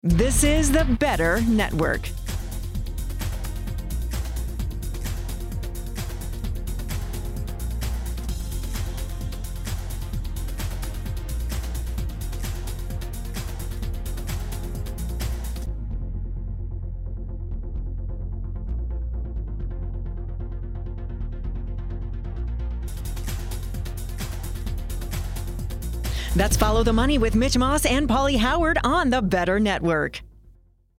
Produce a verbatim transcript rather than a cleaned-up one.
This is the Better Network. That's Follow the Money with Mitch Moss and Pauly Howard on the Better Network.